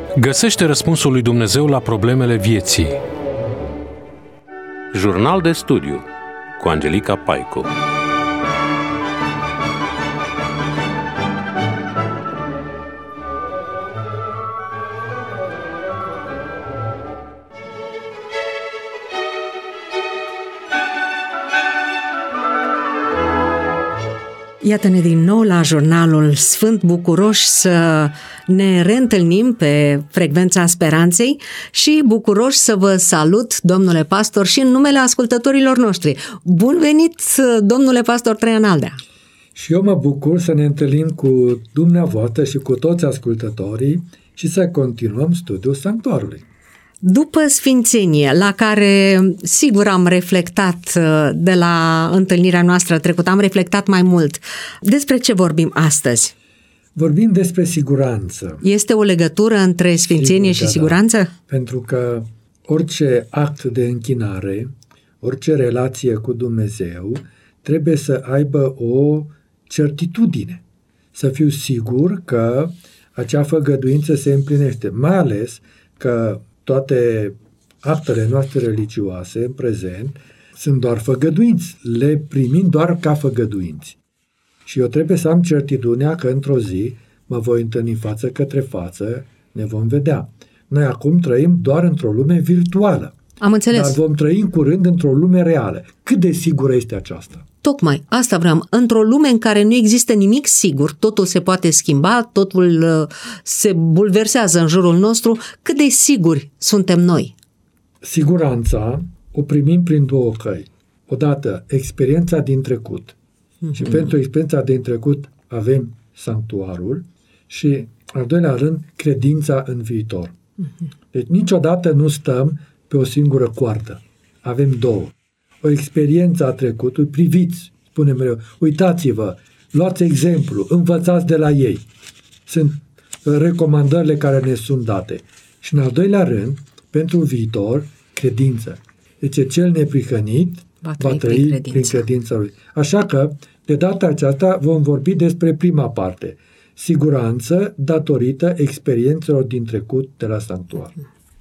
Găsește răspunsul lui Dumnezeu la problemele vieții. Jurnal de studiu cu Angelica Paicu. Iată-ne din nou la jurnalul Sfânt, bucuroși să ne reîntâlnim pe frecvența speranței și bucuroși să vă salut, domnule pastor, și în numele ascultătorilor noștri. Bun venit, domnule pastor Traian Aldea! Și eu mă bucur să ne întâlnim cu dumneavoastră și cu toți ascultătorii și să continuăm studiul sanctuarului. După sfințenie, la care sigur am reflectat de la întâlnirea noastră trecută, am reflectat mai mult. Despre ce vorbim astăzi? Vorbim despre siguranță. Este o legătură între sfințenie și siguranță? Da. Pentru că orice act de închinare, orice relație cu Dumnezeu, trebuie să aibă o certitudine. Să fiu sigur că acea făgăduință se împlinește, mai ales că toate actele noastre religioase în prezent sunt doar făgăduinți, le primim doar ca făgăduinți. Și eu trebuie să am certitudinea că într-o zi mă voi întâlni față către față, ne vom vedea. Noi acum trăim doar într-o lume virtuală. Am înțeles. Dar vom trăi în curând într-o lume reală. Cât de sigură este aceasta? Tocmai, asta vreau. Într-o lume în care nu există nimic sigur, totul se poate schimba, totul se bulversează în jurul nostru, cât de siguri suntem noi? Siguranța o primim prin două căi. Odată, experiența din trecut. Și pentru experiența din trecut avem sanctuarul și, al doilea rând, credința în viitor. Deci niciodată nu stăm pe o singură coardă. Avem două. O experiență a trecutului, priviți, spune mereu, uitați-vă, luați exemplu, învățați de la ei. Sunt recomandările care ne sunt date. Și în al doilea rând, pentru viitor, credință. Deci cel neprihănit va trăi prin credința lui. Așa că, de data aceasta, vom vorbi despre prima parte. Siguranță datorită experiențelor din trecut de la sanctuar.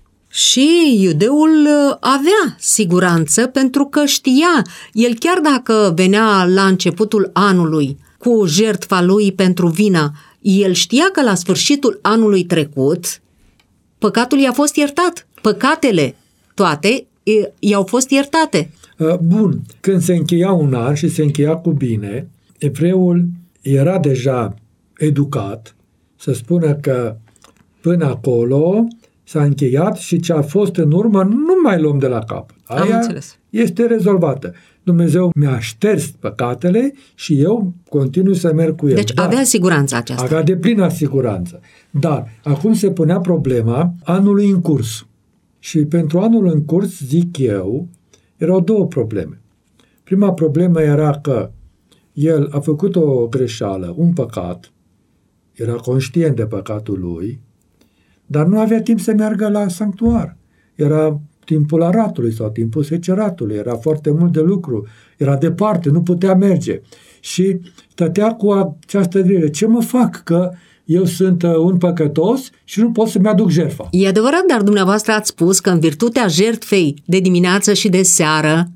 Și iudeul avea siguranță pentru că știa, el chiar dacă venea la începutul anului cu jertfa lui pentru vină, el știa că la sfârșitul anului trecut păcatul i-a fost iertat. Păcatele toate i-au fost iertate. Bun, când se încheia un an și se încheia cu bine, evreul era deja educat să spună că până acolo s-a încheiat și ce a fost în urmă nu mai luăm de la cap. Aia este rezolvată. Dumnezeu mi-a șters păcatele și eu continui să merg cu el. Deci avea siguranța aceasta. Avea deplină siguranță. Dar acum se punea problema anului în curs. Și pentru anul în curs, zic eu, erau două probleme. Prima problemă era că el a făcut o greșeală, un păcat, era conștient de păcatul lui, dar nu avea timp să meargă la sanctuar. Era timpul aratului sau timpul seceratului, era foarte mult de lucru, era departe, nu putea merge. Și stătea cu această grijă. Ce mă fac că eu sunt un păcătos și nu pot să-mi aduc jertfa? E adevărat, dar dumneavoastră ați spus că în virtutea jertfei de dimineață și de seară,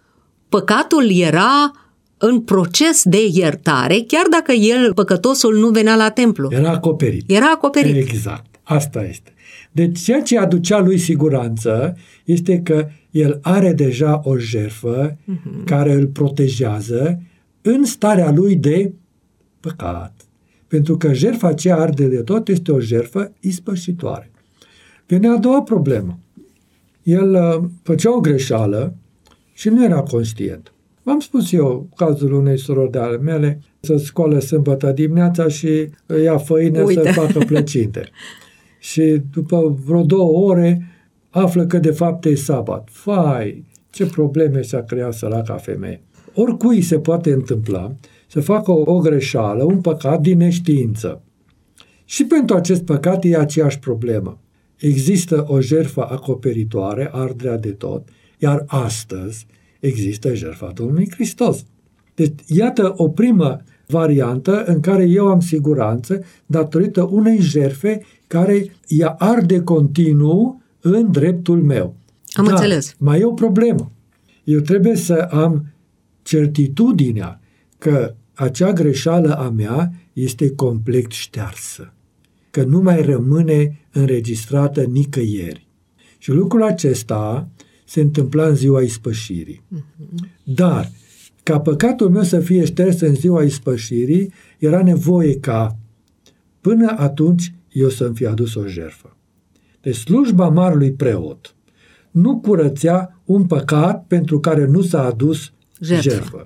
păcatul era în proces de iertare, chiar dacă el, păcătosul, nu venea la templu. Era acoperit. Era acoperit. Exact. Asta este. Deci ceea ce aducea lui siguranță este că el are deja o jertfă care îl protejează în starea lui de păcat. Pentru că jertfa aceea arde de tot este o jertfă ispășitoare. Vine a doua problemă. El făcea o greșeală și nu era conștient. V-am spus eu cazul unei surori de ale mele să scoală sâmbătă dimineața și ia făină să facă plăcinte. Și după vreo 2 ore află că de fapt e sabat. Fai, ce probleme și-a creat săraca femeie. Oricui se poate întâmpla să facă o greșeală, un păcat din neștiință. Și pentru acest păcat e aceeași problemă. Există o jertfă acoperitoare, arderea de tot, iar astăzi există jertfa Domnului Hristos. Deci, iată o primă variantă în care eu am siguranță datorită unei jertfe care ea arde continuu în dreptul meu. Am înțeles. Mai e o problemă. Eu trebuie să am certitudinea că acea greșeală a mea este complet ștearsă, că nu mai rămâne înregistrată nicăieri. Și lucrul acesta se întâmpla în ziua ispășirii. Dar, ca păcatul meu să fie șters în ziua ispășirii, era nevoie ca până atunci eu să-mi fi adus o jertfă. Deci slujba marelui preot nu curățea un păcat pentru care nu s-a adus jertfă.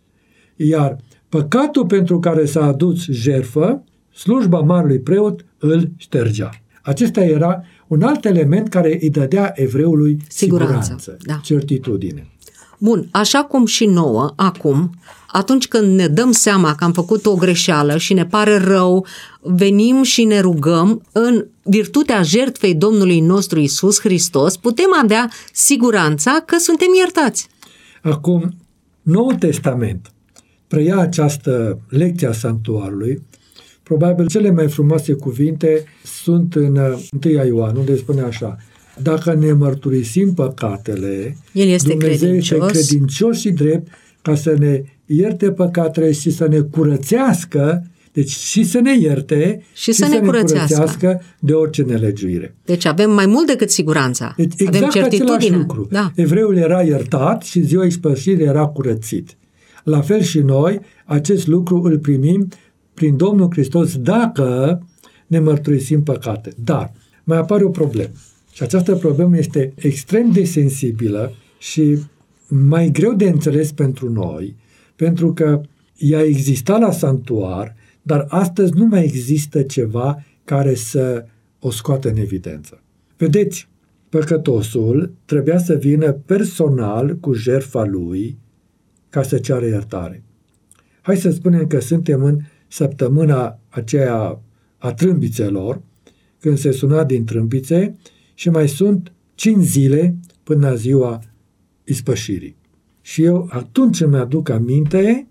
Iar păcatul pentru care s-a adus jertfă, slujba marelui preot îl ștergea. Acesta era un alt element care îi dădea evreului siguranță, certitudine. Bun, așa cum și nouă, acum, atunci când ne dăm seama că am făcut o greșeală și ne pare rău, venim și ne rugăm în virtutea jertfei Domnului nostru Iisus Hristos, putem avea siguranța că suntem iertați. Acum, Noul Testament preia această lecție a sanctuarului. Probabil cele mai frumoase cuvinte sunt în 1 Ioan, unde spune așa: dacă ne mărturisim păcatele, El este Dumnezeu este credincios și drept ca să ne ierte păcatele și să ne curățească, deci și să ne ierte și să ne curățească de orice nelegiuire. Deci avem mai mult decât siguranța. Deci exact avem certitudine. Același lucru. Da. Evreul era iertat și ziua ispășirii era curățit. La fel și noi, acest lucru îl primim prin Domnul Hristos dacă ne mărturisim păcate. Dar mai apare o problemă. Și această problemă este extrem de sensibilă și mai greu de înțeles pentru noi, pentru că ea exista la sanctuar, dar astăzi nu mai există ceva care să o scoată în evidență. Vedeți, păcătosul trebuia să vină personal cu jertfa lui ca să ceară iertare. Hai să spunem că suntem în săptămâna aceea a trâmbițelor, când se suna din trâmbițe și mai sunt 5 zile până la ziua ispășirii. Și eu atunci îmi aduc aminte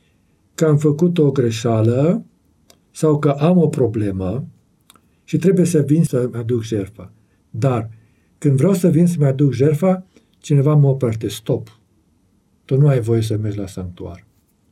că am făcut o greșeală sau că am o problemă și trebuie să vin să-mi aduc jertfa. Dar când vreau să vin să-mi aduc jertfa, cineva mă oprește: stop, tu nu ai voie să mergi la sanctuar.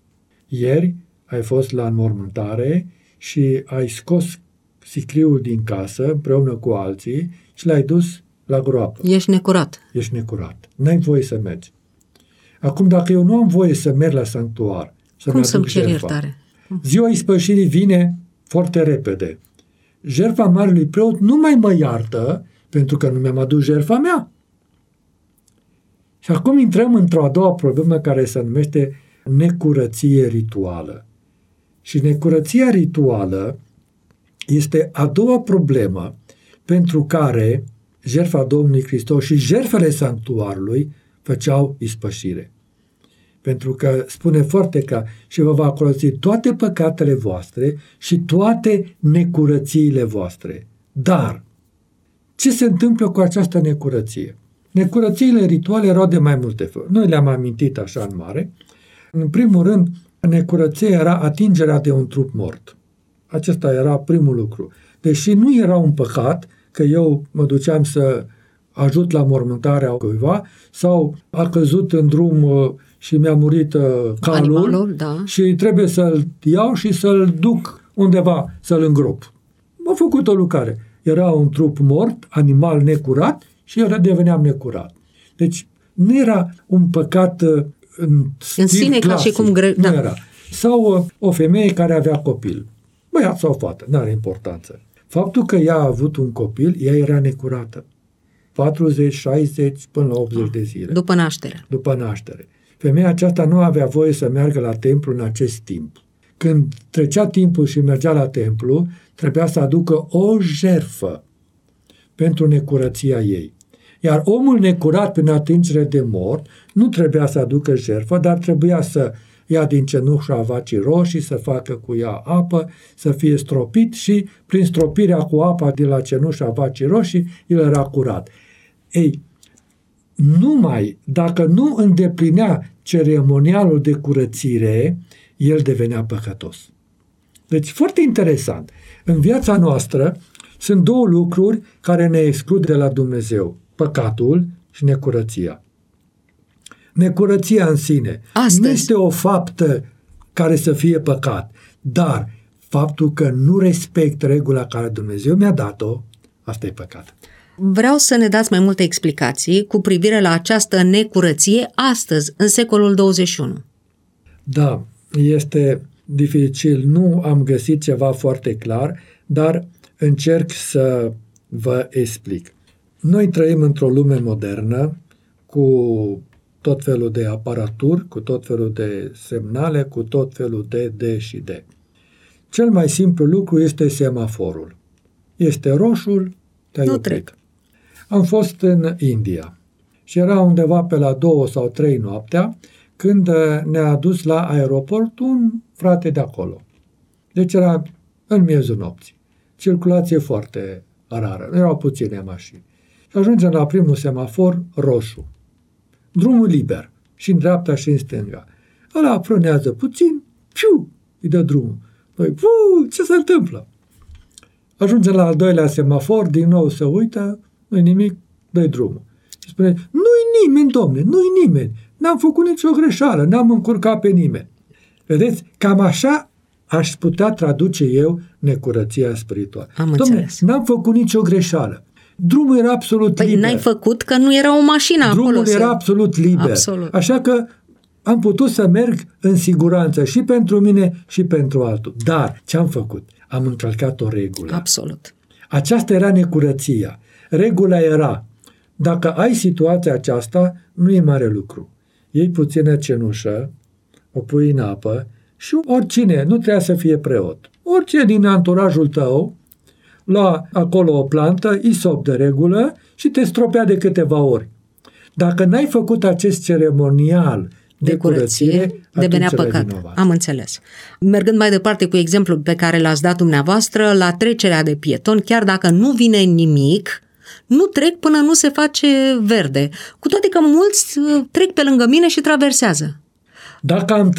Ieri ai fost la înmormântare și ai scos sicriul din casă împreună cu alții și l-ai dus la groapă. Ești necurat. Ești necurat. N-ai voie să mergi. Acum, dacă eu nu am voie să merg la sanctuar, cum să-mi cer iertare? Ziua ispășirii vine foarte repede. Jertfa marelui preot nu mai mă iartă pentru că nu mi-am adus jertfa mea. Și acum intrăm într-o a doua problemă care se numește necurăție rituală. Și necurăția rituală este a doua problemă pentru care jertfa Domnului Hristos și jertfele sanctuarului făceau ispășire. Pentru că spune foarte clar: și vă va curăți toate păcatele voastre și toate necurățiile voastre. Dar ce se întâmplă cu această necurăție? Necurățiile rituale erau de mai multe feluri. Noi le-am amintit așa în mare. În primul rând, necurăția era atingerea de un trup mort. Acesta era primul lucru. Deși nu era un păcat că eu mă duceam să ajut la mormântarea cuiva sau a căzut în drum și mi-a murit calul animalul, da, și trebuie să-l iau și să-l duc undeva, să-l îngrop. M-a făcut o lucrare. Era un trup mort, animal necurat și eu deveneam necurat. Deci nu era un păcat în sine clasic, ca și cum nu era. Sau o femeie care avea copil. Băiat sau fată, n-are importanță. Faptul că ea a avut un copil, ea era necurată. 40, 60, până la 80 de zile. După naștere. După naștere. Femeia aceasta nu avea voie să meargă la templu în acest timp. Când trecea timpul și mergea la templu, trebuia să aducă o jertfă pentru necurăția ei. Iar omul necurat prin atingere de mort nu trebuia să aducă jertfă, dar trebuia să ia din cenușa vacii roșii, să facă cu ea apă, să fie stropit și prin stropirea cu apa de la cenușa vacii roșii, el era curat. Ei, numai dacă nu îndeplinea ceremonialul de curățire, el devenea păcătos. Deci, foarte interesant. În viața noastră sunt două lucruri care ne exclud de la Dumnezeu. Păcatul și necurăția. Necurăția în sine nu este o faptă care să fie păcat, dar faptul că nu respect regula care Dumnezeu mi-a dat-o, asta e păcat. Vreau să ne dați mai multe explicații cu privire la această necurăție astăzi, în secolul 21. Da, este dificil. Nu am găsit ceva foarte clar, dar încerc să vă explic. Noi trăim într-o lume modernă cu tot felul de aparaturi, cu tot felul de semnale, cu tot felul de și de. Cel mai simplu lucru este semaforul. Este roșul, te-ai oprit. Am fost în India și era undeva pe la 2 sau 3 noaptea când ne-a adus la aeroport un frate de acolo. Deci era în miezul nopții. Circulație foarte rară, erau puține mașini. Și ajungem la primul semafor roșu. Drumul liber, și în dreapta și în stânga. Ăla frânează puțin, piu, îi dă drumul. Noi, ce se întâmplă? Ajungem la al doilea semafor, din nou se uită, nu-i nimic, dă drumul. Și spune, nu-i nimeni, domne, nu-i nimeni. N-am făcut nicio greșeală, n-am încurcat pe nimeni. Vedeți? Cam așa aș putea traduce eu necurăția spirituală. Domne, n-am făcut nicio greșeală. Drumul era absolut liber. N-ai făcut că nu era o mașină acolo. Drumul era absolut liber. Absolut. Așa că am putut să merg în siguranță și pentru mine și pentru altul. Dar ce am făcut? Am încălcat o regulă. Absolut. Aceasta era necurăția. Regula era, dacă ai situația aceasta, nu e mare lucru. Iei puțină cenușă, o pui în apă și oricine, nu trebuie să fie preot. Oricine din anturajul tău lua acolo o plantă, isop de regulă și te stropea de câteva ori. Dacă n-ai făcut acest ceremonial de curățire, devenea păcat. Vinovat. Am înțeles. Mergând mai departe cu exemplul pe care l-ați dat dumneavoastră, la trecerea de pieton, chiar dacă nu vine nimic, nu trec până nu se face verde. Cu toate că mulți trec pe lângă mine și traversează. Dacă am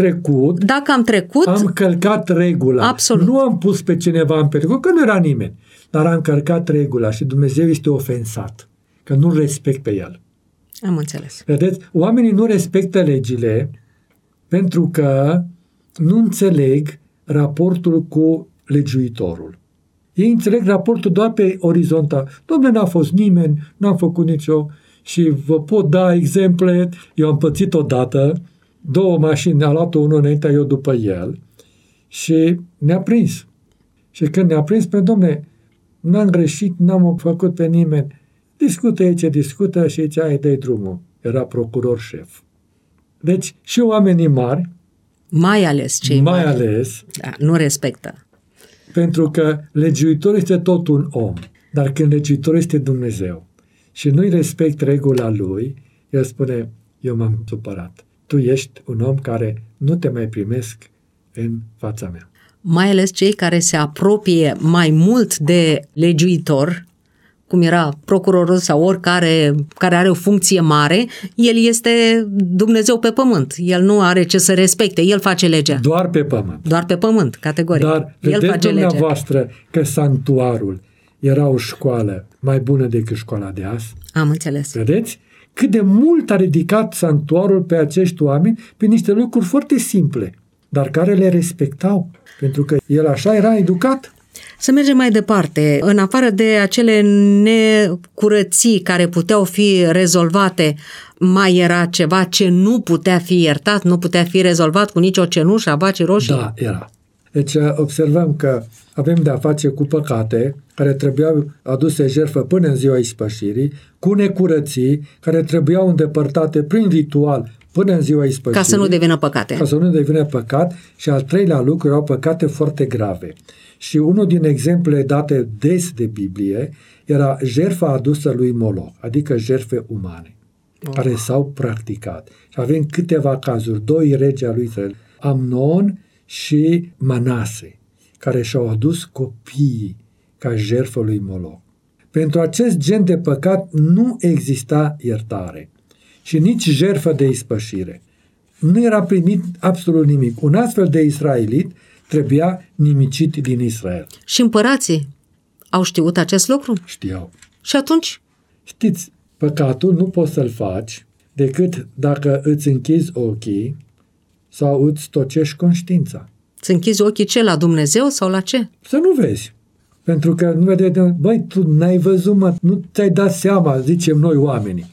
trecut, am călcat regula. Absolut. Nu am pus pe cineva în pericol, că nu era nimeni. Dar am călcat regula și Dumnezeu este ofensat, că nu respect pe el. Am înțeles. Vedeți? Oamenii nu respectă legile pentru că nu înțeleg raportul cu legiuitorul. Ei înțeleg raportul doar pe orizontal. Dom'le, n-a fost nimeni, n-am făcut nicio... Și vă pot da exemple. Eu am pățit odată 2 mașini, a luat unul înaintea, eu după el și ne-a prins. Și când ne-a prins, pe dom'le, n-am greșit, n-am făcut pe nimeni. Discută aici, discută și aici ai dai drumul. Era procuror șef. Deci și oamenii mari, mai ales cei mari, da, nu respectă. Pentru că legiuitorul este tot un om. Dar când legiuitorul este Dumnezeu și nu-i respect regula lui, el spune, eu m-am supărat. Tu ești un om care nu te mai primesc în fața mea. Mai ales cei care se apropie mai mult de legiuitor, cum era procurorul sau oricare care are o funcție mare, el este Dumnezeu pe pământ. El nu are ce să respecte, el face legea. Doar pe pământ. Doar pe pământ, categoric. Dar el vedeți face dumneavoastră că sanctuarul era o școală mai bună decât școala de azi? Am înțeles. Vedeți? Cât de mult a ridicat sanctuarul pe acești oameni pe niște lucruri foarte simple, dar care le respectau, pentru că el așa era educat. Să mergem mai departe. În afară de acele necurății care puteau fi rezolvate, mai era ceva ce nu putea fi iertat, nu putea fi rezolvat cu nicio cenușă a vacii roșii? Da, era. Deci observăm că avem de-a face cu păcate care trebuiau aduse jertfă până în ziua ispășirii, cu necurății care trebuiau îndepărtate prin ritual până în ziua ispășirii. Ca să nu devină păcate. Ca să nu devină păcat. Și al treilea lucru erau păcate foarte grave. Și unul din exemplele date des de Biblie era jertfa adusă lui Moloch, adică jertfe umane, care s-au practicat. Și avem câteva cazuri, 2 regi al lui Israel, Amnon și Manase, care și-au adus copiii ca jertfă lui Moloch. Pentru acest gen de păcat nu exista iertare. și nici jertfă de ispășire. Nu era primit absolut nimic. Un astfel de israelit trebuia nimicit din Israel. Și împărații au știut acest lucru? Știau. Și atunci? Știți, păcatul nu poți să-l faci decât dacă îți închizi ochii sau îți tocești conștiința. Îți închizi ochii ce? La Dumnezeu sau la ce? Să nu vezi. Pentru că nu vede, băi, tu n-ai văzut, mă, nu ți-ai dat seama, zicem noi oamenii.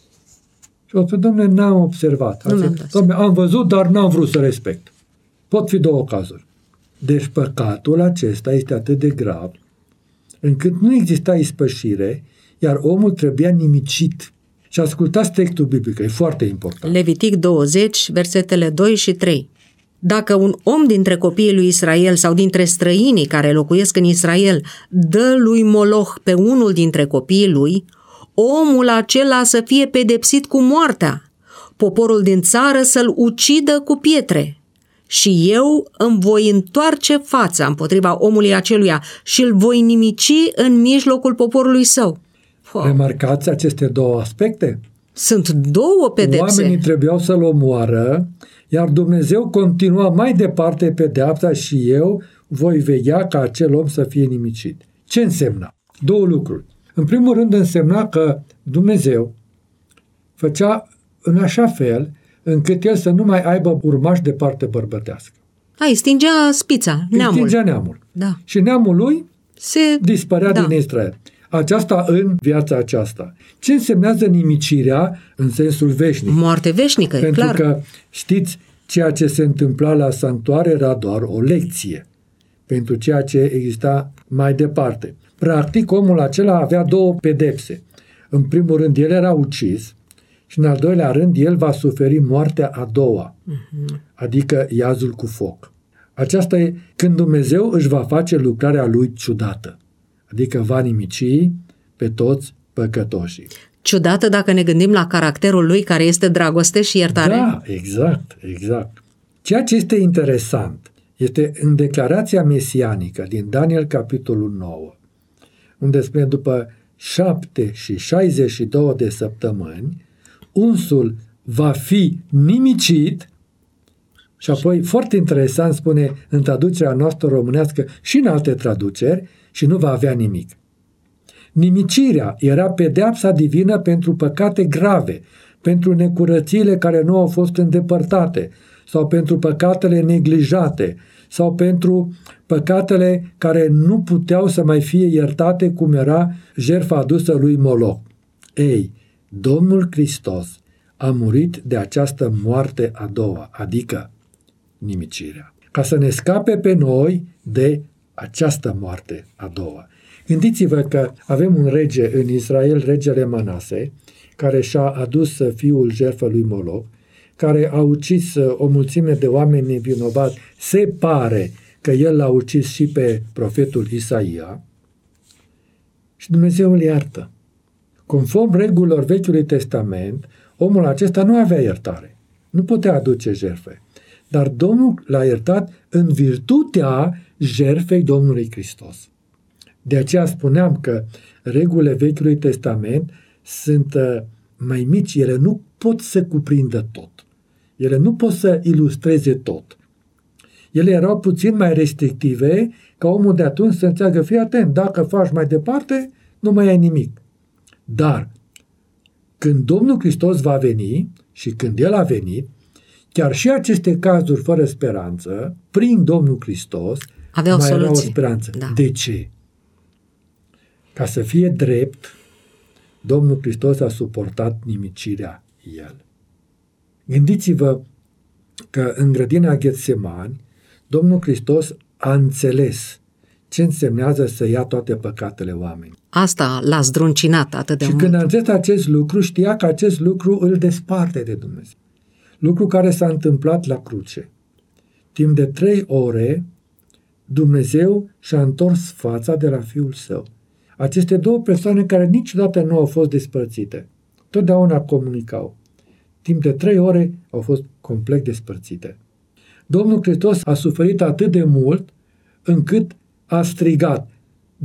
Și o spune, dom'le, n-am observat. Dom'le, am văzut, dar n-am vrut să respect. Pot fi două cazuri. Deci păcatul acesta este atât de grav, încât nu exista ispășire, iar omul trebuia nimicit. Și ascultați textul biblic, e foarte important. Levitic 20, versetele 2 și 3. Dacă un om dintre copiii lui Israel sau dintre străinii care locuiesc în Israel dă lui Moloch pe unul dintre copiii lui, omul acela să fie pedepsit cu moartea, poporul din țară să-l ucidă cu pietre. Și eu îmi voi întoarce fața împotriva omului aceluia și îl voi nimici în mijlocul poporului său. Remarcați aceste două aspecte? Sunt două pedepse. Oamenii trebuiau să-l omoară, iar Dumnezeu continua mai departe pedeapsa și eu voi veghea ca acel om să fie nimicit. Ce însemna? Două lucruri. În primul rând însemna că Dumnezeu făcea în așa fel încât el să nu mai aibă urmași de parte bărbătească. Îi stingea spița, neamul. Îi stingea neamul. Da. Și neamul lui se dispărea din Israel. Aceasta în viața aceasta. Ce însemnează nimicirea în sensul veșnic? Moarte veșnică, Pentru clar. că, știți, ceea ce se întâmpla la sanctuar era doar o lecție pentru ceea ce exista mai departe. Practic, omul acela avea două pedepse. În primul rând, el era ucis și în al doilea rând, el va suferi moartea a doua, adică iazul cu foc. Aceasta e când Dumnezeu își va face lucrarea lui ciudată, adică va nimici pe toți păcătoșii. Ciudată dacă ne gândim la caracterul lui care este dragoste și iertare. Da, exact. Ceea ce este interesant este în declarația mesianică din Daniel capitolul 9, unde spune după 7 și 62 de săptămâni, unsul va fi nimicit și apoi, foarte interesant, spune în traducerea noastră românească și în alte traduceri, și nu va avea nimic. Nimicirea era pedeapsa divină pentru păcate grave, pentru necurățiile care nu au fost îndepărtate, sau pentru păcatele neglijate, sau pentru păcatele care nu puteau să mai fie iertate, cum era jertfa adusă lui Moloch. Ei, Domnul Hristos a murit de această moarte a doua, adică nimicirea, ca să ne scape pe noi de această moarte a doua. Gândiți-vă că avem un rege în Israel, regele Manase, care și-a adus fiul jertfă lui Moloch, care a ucis o mulțime de oameni nevinovați. Se pare că el l-a ucis și pe profetul Isaia și Dumnezeu îl iartă. Conform regulilor Vechiului Testament, omul acesta nu avea iertare. Nu putea aduce jertfe. Dar Domnul l-a iertat în virtutea jertfei Domnului Hristos. De aceea spuneam că regulile Vechiului Testament sunt mai mici, ele nu pot să cuprindă tot. Ele nu pot să ilustreze tot. Ele erau puțin mai restrictive, ca omul de atunci să înțeleagă, fii atent, dacă faci mai departe, nu mai ai nimic. Dar, când Domnul Hristos va veni, și când El a venit, chiar și aceste cazuri fără speranță, prin Domnul Hristos, aveau mai soluții. era o speranță. Da. De ce? Ca să fie drept, Domnul Hristos a suportat nimicirea El. Gândiți-vă că în grădina Ghetsemani, Domnul Hristos a înțeles ce însemnează să ia toate păcatele oamenilor. Asta l-a zdruncinat atât de Și mult. când a înțeles acest lucru, știa că acest lucru îl desparte de Dumnezeu. Lucru care s-a întâmplat la cruce. Timp de 3 ore, Dumnezeu și-a întors fața de la Fiul Său. Aceste două persoane care niciodată nu au fost despărțite, totdeauna comunicau. Timp de 3 ore au fost complet despărțite. Domnul Hristos a suferit atât de mult încât a strigat: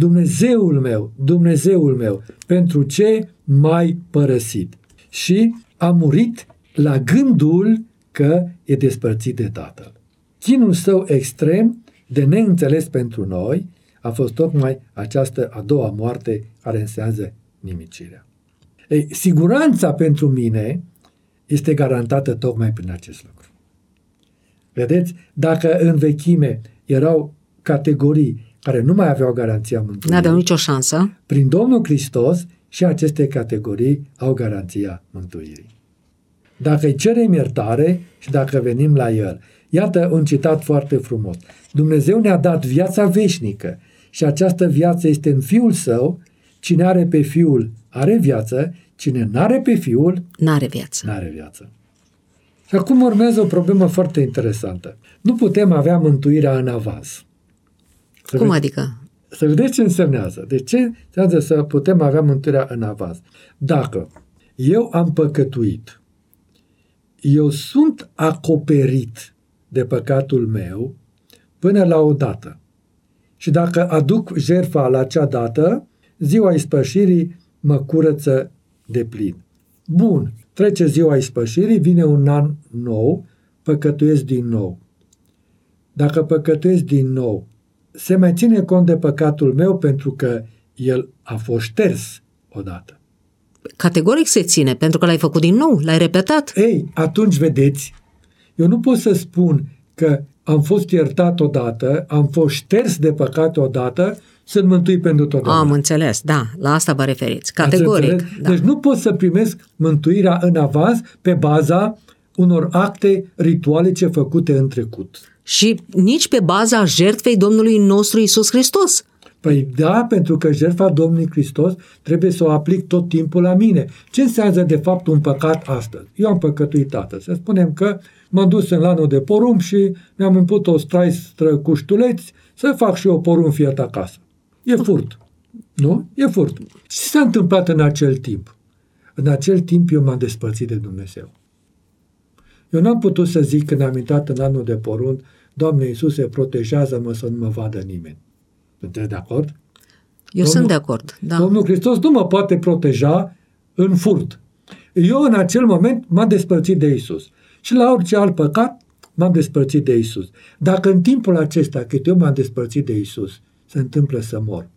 Dumnezeul meu, pentru ce m-ai părăsit? Și a murit la gândul că e despărțit de Tatăl. Chinul său extrem de neînțeles pentru noi a fost tocmai această a doua moarte care înseamnă nimicirea. Ei, siguranța pentru mine este garantată tocmai prin acest lucru. Vedeți, dacă în vechime erau categorii care nu mai aveau garanția mântuirii, n-aveau nicio șansă, prin Domnul Hristos și aceste categorii au garanția mântuirii. Dacă îi cerem iertare și dacă venim la El. Iată un citat foarte frumos. Dumnezeu ne-a dat viața veșnică și această viață este în Fiul Său. Cine are pe Fiul are viață, cine n-are pe Fiul n-are viață. n-are viață. Și acum urmează o problemă foarte interesantă. Nu putem avea mântuirea în avans. Cum adică? Să vedeți ce însemnează. De ce înseamnă să putem avea mântuirea în avans? Dacă eu am păcătuit, eu sunt acoperit de păcatul meu până la o dată. Și dacă aduc jertfa la acea dată, ziua ispășirii mă curăță de plin. Bun, trece ziua ispășirii, vine un an nou, păcătuiesc din nou. Dacă păcătuiesc din nou, se mai ține cont de păcatul meu pentru că el a fost șters odată. Categoric se ține, pentru că l-ai făcut din nou, l-ai repetat. Ei, atunci vedeți, eu nu pot să spun că am fost iertat odată, am fost șters de păcat odată, sunt mântuit pentru totdeauna. Am înțeles, da, la asta vă referiți, categoric. Da. Deci nu pot să primesc mântuirea în avans pe baza unor acte ritualice făcute în trecut. Și nici pe baza jertfei Domnului nostru Iisus Hristos. Păi da, pentru că jertfa Domnului Hristos trebuie să o aplic tot timpul la mine. Ce înseamnă de fapt un păcat astăzi? Eu am păcătuit astăzi. Să spunem că m-am dus în lanul de porumb și mi-am împut o straistră cu ștuleți să fac și eu porumb fiat acasă. E furt. Nu? E furt. Ce s-a întâmplat în acel timp? În acel timp eu m-am despărțit de Dumnezeu. Eu n-am putut să zic când am intrat în anul de porumb, Doamne Iisuse, protejează-mă să nu mă vadă nimeni. Sunteți de acord? Eu sunt de acord, da. Domnul Hristos nu mă poate proteja în furt. Eu în acel moment m-am despărțit de Iisus. Și la orice alt păcat m-am despărțit de Iisus. Dacă în timpul acesta, cât eu m-am despărțit de Iisus, se întâmplă să mor,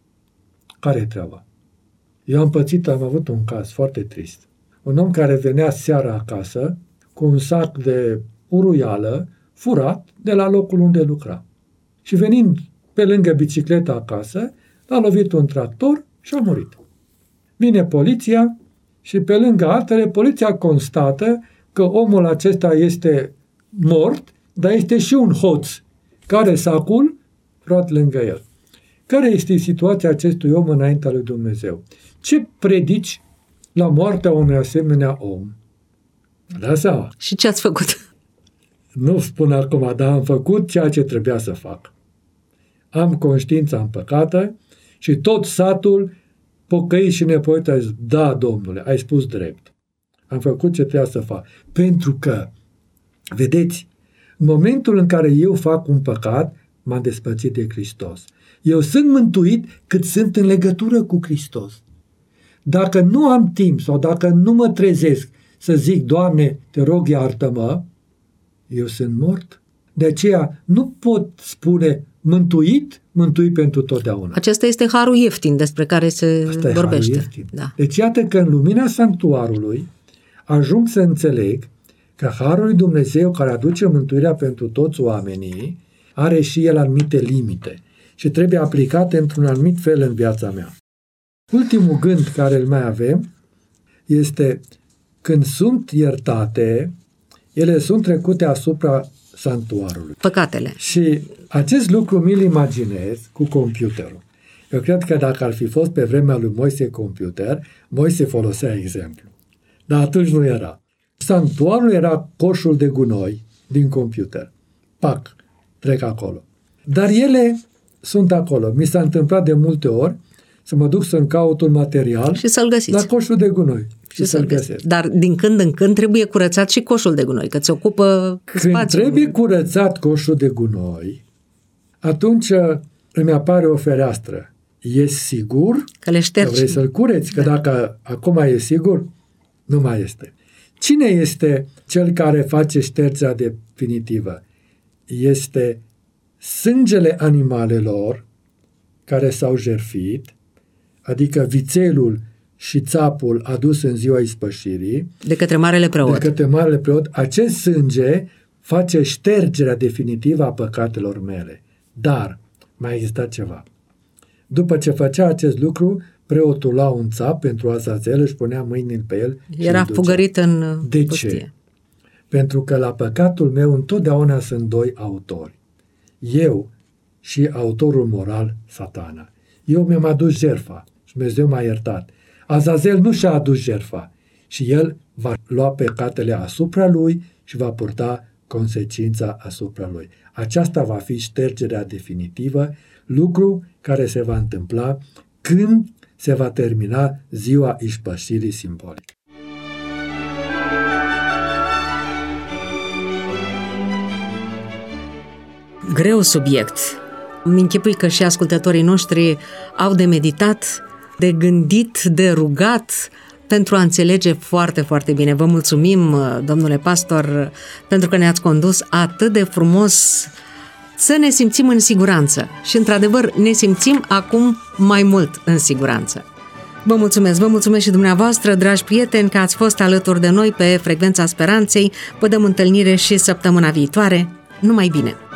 care e treaba? Eu am avut un caz foarte trist. Un om care venea seara acasă cu un sac de uruială furat de la locul unde lucra. Și venind pe lângă bicicleta acasă, l-a lovit un tractor și a murit. Vine poliția și pe lângă altele, poliția constată că omul acesta este mort, dar este și un hoț care sacul luat lângă el. Care este situația acestui om înaintea lui Dumnezeu? Ce predici la moartea unui asemenea om? Da seama. Și ce ați făcut? Nu spun acum, dar am făcut ceea ce trebuia să fac. Am conștiința împăcată și tot satul pocăit și nepoit a zis, da, domnule, ai spus drept. Am făcut ce trebuia să fac. Pentru că, vedeți, în momentul în care eu fac un păcat, m-am despărțit de Hristos. Eu sunt mântuit cât sunt în legătură cu Hristos. Dacă nu am timp sau dacă nu mă trezesc să zic, Doamne, te rog, iartă-mă, eu sunt mort. De aceea nu pot spune mântuit pentru totdeauna. Acesta este harul ieftin despre care se vorbește. Da. Deci iată că în lumina sanctuarului ajung să înțeleg că harul lui Dumnezeu care aduce mântuirea pentru toți oamenii are și el anumite limite și trebuie aplicate într-un anumit fel în viața mea. Ultimul gând care îl mai avem este când sunt iertate, ele sunt trecute asupra sanctuarului. Păcatele. Și acest lucru mi-l imaginez cu computerul. Eu cred că dacă ar fi fost pe vremea lui Moise computer, Moise folosea exemplu. Dar atunci nu era. Sanctuarul era coșul de gunoi din computer. Pac, trec acolo. Dar ele sunt acolo. Mi s-a întâmplat de multe ori să mă duc să-mi caut un material și să-l găsiți. La coșul de gunoi. Și să-l găsesc. Dar din când în când trebuie curățat și coșul de gunoi, că ți ocupă spațiu. Când trebuie curățat coșul de gunoi, atunci îmi apare o fereastră. E sigur că le ștergi. Că vrei să-l cureți? Că dacă acum e sigur, nu mai este. Cine este cel care face ștergerea definitivă? Este sângele animalelor care s-au jertfit, adică vițelul și țapul adus în ziua ispășirii, de către Marele Preot. Acest sânge face ștergerea definitivă a păcatelor mele. Dar mai exista ceva. După ce făcea acest lucru, preotul lua un țap pentru Azazel, își punea mâinile pe el și era fugărit în De pustie. ce? Pentru că la păcatul meu întotdeauna sunt doi autori. Eu și autorul moral, Satana. Eu mi-am adus jertfa și Dumnezeu m-a iertat. Azazel nu și-a adus jertfa și el va lua păcatele asupra lui și va purta consecința asupra lui. Aceasta va fi ștergerea definitivă, lucru care se va întâmpla când se va termina ziua ispășirii simbolice. Greu subiect. Îmi închipui că și ascultătorii noștri au de meditat, de gândit, de rugat pentru a înțelege foarte, foarte bine. Vă mulțumim, domnule pastor, pentru că ne-ați condus atât de frumos să ne simțim în siguranță. Și, într-adevăr, ne simțim acum mai mult în siguranță. Vă mulțumesc și dumneavoastră, dragi prieteni, că ați fost alături de noi pe Frecvența Speranței. Vă dăm întâlnire și săptămâna viitoare. Numai bine!